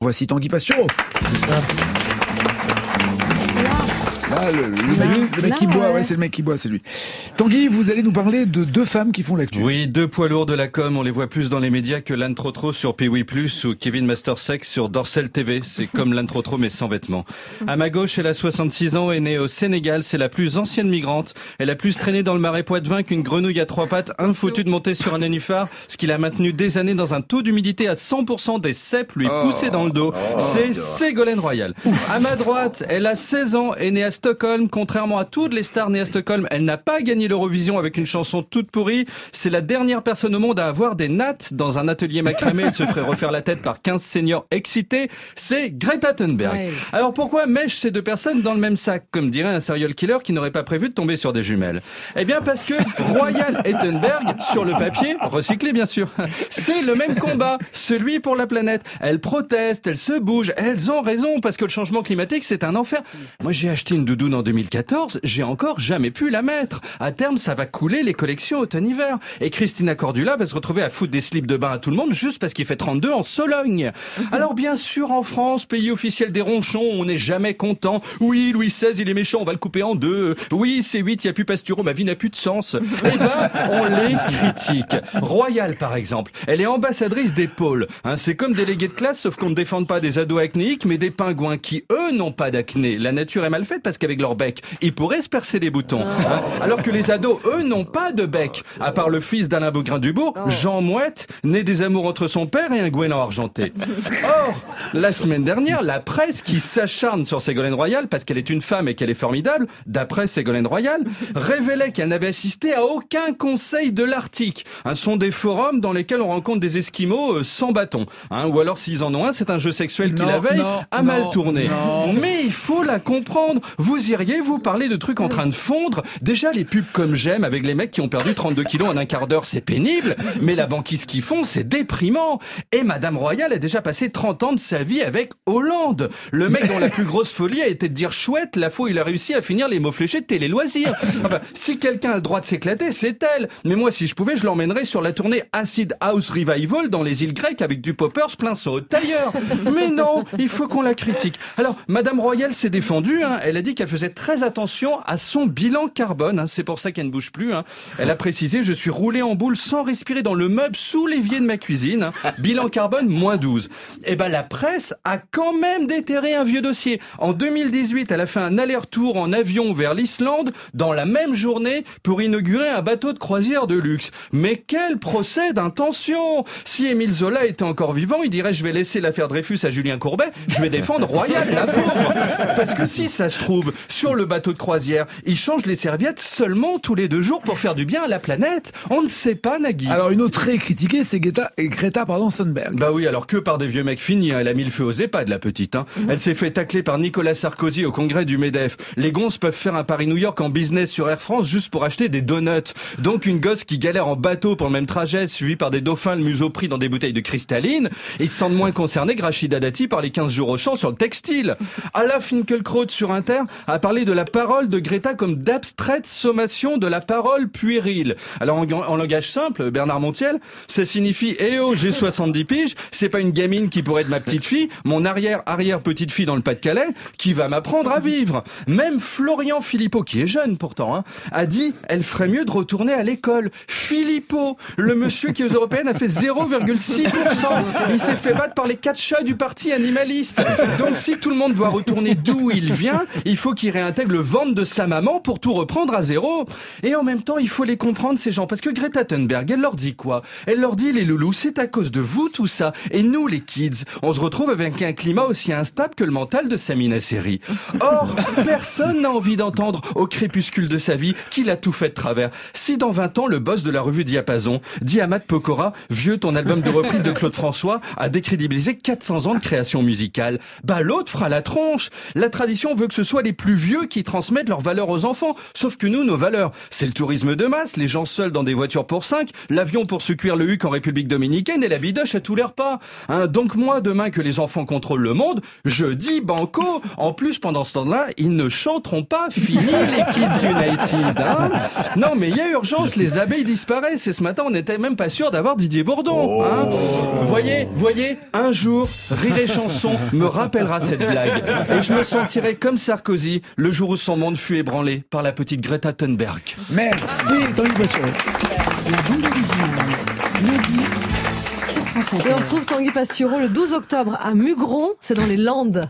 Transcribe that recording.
Voici Tanguy Pastureau. C'est ça. Ah, le mec qui boit, ouais, c'est le mec qui boit, c'est lui. Tanguy, vous allez nous parler de deux femmes qui font l'actu. Oui, deux poids lourds de la com, on les voit plus dans les médias que Lan Trotro sur Pee-Wee Plus ou Kevin Mastersex sur Dorsel TV. C'est comme Lan Trotro mais sans vêtements. À ma gauche, elle a 66 ans, est née au Sénégal, c'est la plus ancienne migrante. Elle a plus traîné dans le marais Poitevin qu'une grenouille à trois pattes, infoutue de monter sur un nénuphar, ce qui l'a maintenu des années dans un taux d'humidité à 100%, des cèpes lui poussaient dans le dos. C'est Ségolène Royal. À ma droite, elle a 16 ans, est née à Stockholm. Contrairement à toutes les stars nées à Stockholm, elle n'a pas gagné l'Eurovision avec une chanson toute pourrie. C'est la dernière personne au monde à avoir des nattes dans un atelier macramé. Elle se ferait refaire la tête par 15 seniors excités. C'est Greta Thunberg. Ouais. Alors pourquoi mèche ces deux personnes dans le même sac, comme dirait un serial killer qui n'aurait pas prévu de tomber sur des jumelles? Eh bien parce que Royal et Thunberg, sur le papier, recyclé bien sûr, c'est le même combat, celui pour la planète. Elles protestent, elles se bougent, elles ont raison parce que le changement climatique c'est un enfer. Moi j'ai acheté une doudoune en 2014, j'ai encore jamais pu la mettre. À terme, ça va couler les collections automne-hiver. Et Christina Cordula va se retrouver à foutre des slips de bain à tout le monde juste parce qu'il fait 32 en Sologne. Alors bien sûr, en France, pays officiel des ronchons, on n'est jamais content. Oui, Louis XVI, il est méchant, on va le couper en deux. Oui, c'est 8, il n'y a plus Pastureau, ma vie n'a plus de sens. Eh ben, on les critique. Royal, par exemple, elle est ambassadrice des pôles. C'est comme déléguée de classe, sauf qu'on ne défend pas des ados acnéiques, mais des pingouins qui, eux, n'ont pas d'acné. La nature est mal faite parce qu'avec leur bec, ils pourraient se percer les boutons. Alors que les ados, eux, n'ont pas de bec. À part le fils d'Alain Baugrain-Dubourg, Jean Mouette, né des amours entre son père et un goéland argenté. Or, la semaine dernière, la presse qui s'acharne sur Ségolène Royal, parce qu'elle est une femme et qu'elle est formidable, d'après Ségolène Royal, révélait qu'elle n'avait assisté à aucun conseil de l'Arctique. Ce sont des forums dans lesquels on rencontre des Esquimaux sans bâton. Ou alors, s'ils en ont un, c'est un jeu sexuel qui, la veille, a mal tourné. Mais il faut la comprendre. Vous iriez, vous parler de trucs en train de fondre. Déjà, les pubs comme j'aime avec les mecs qui ont perdu 32 kilos en un quart d'heure, c'est pénible. Mais la banquise qu'ils font, c'est déprimant. Et Madame Royal a déjà passé 30 ans de sa vie avec Hollande. Le mec dont la plus grosse folie a été de dire chouette la fois où il a réussi à finir les mots fléchés de Télé Loisirs. Enfin, si quelqu'un a le droit de s'éclater, c'est elle. Mais moi, si je pouvais, je l'emmènerais sur la tournée Acid House Revival dans les îles grecques avec du poppers plein son haut tailleur. Mais non, il faut qu'on la critique. Alors, Madame Royal s'est défendue. Elle a dit qu'elle faisait très attention à son bilan carbone. C'est pour ça qu'elle ne bouge plus. Elle a précisé, je suis roulé en boule sans respirer dans le meuble sous l'évier de ma cuisine. Bilan carbone, -12. Eh ben, la presse a quand même déterré un vieux dossier. En 2018, elle a fait un aller-retour en avion vers l'Islande dans la même journée pour inaugurer un bateau de croisière de luxe. Mais quel procès d'intention! Si Émile Zola était encore vivant, il dirait, je vais laisser l'affaire Dreyfus à Julien Courbet, je vais défendre Royal, la pauvre. Parce que si ça se trouve, sur le bateau de croisière, ils changent les serviettes seulement tous les 2 jours pour faire du bien à la planète. On ne sait pas, Nagui. Alors une autre très critiquée, c'est Greta Thunberg. Bah oui, alors que par des vieux mecs finis, elle a mis le feu aux EHPAD, la petite. Elle s'est fait tacler par Nicolas Sarkozy au congrès du MEDEF. Les gonzes peuvent faire un Paris-New York en business sur Air France juste pour acheter des donuts. Donc une gosse qui galère en bateau pour le même trajet, suivie par des dauphins le museau pris dans des bouteilles de cristalline, ils se sentent moins concernés que Rachida Dati par les 15 jours au champ sur le textile. Ala Finkielkraut sur Inter a parlé de la parole de Greta comme d'abstraite sommation de la parole puérile. Alors en langage simple, Bernard Montiel, ça signifie « Eh oh, j'ai 70 piges, c'est pas une gamine qui pourrait être ma petite fille, mon arrière-petite-fille dans le Pas-de-Calais, qui va m'apprendre à vivre. » Même Florian Philippot, qui est jeune pourtant, a dit « Elle ferait mieux de retourner à l'école. » Philippot, le monsieur qui aux européennes a fait 0,6%. Il s'est fait battre par les 4 chats du parti animaliste. Donc si tout le monde doit retourner d'où il vient, il faut qu'il réintègre le ventre de sa maman pour tout reprendre à zéro. Et en même temps, il faut les comprendre, ces gens, parce que Greta Thunberg, elle leur dit quoi? Elle leur dit, les loulous, c'est à cause de vous tout ça. Et nous, les kids, on se retrouve avec un climat aussi instable que le mental de Samina Seri. Or, personne n'a envie d'entendre au crépuscule de sa vie qu'il a tout fait de travers. Si dans 20 ans, le boss de la revue Diapason dit à Matt Pokora, vieux, ton album de reprise de Claude François a décrédibilisé 400 ans de création musicale. Bah, l'autre fera la tronche. La tradition veut que ce soit les plus vieux qui transmettent leurs valeurs aux enfants. Sauf que nous, nos valeurs, c'est le tourisme de masse, les gens seuls dans des voitures pour 5, l'avion pour se cuire le huc en République Dominicaine et la bidoche à tous les repas. Donc moi, demain que que les enfants contrôlent le monde, je dis banco. En plus, pendant ce temps-là, ils ne chanteront pas fini les Kids United. Hein. Non, mais il y a urgence, les abeilles disparaissent. Et ce matin, on n'était même pas sûr d'avoir Didier Bourdon. Hein. Voyez, un jour, Rire et Chanson me rappellera cette blague. Et je me sentirai comme Sarkozy le jour où son monde fut ébranlé par la petite Greta Thunberg. Merci, Tanguy Passureau. La bande originale, lundi, sur France Inter. Et on retrouve Tanguy Pastureau le 12 octobre à Mugron, c'est dans les Landes.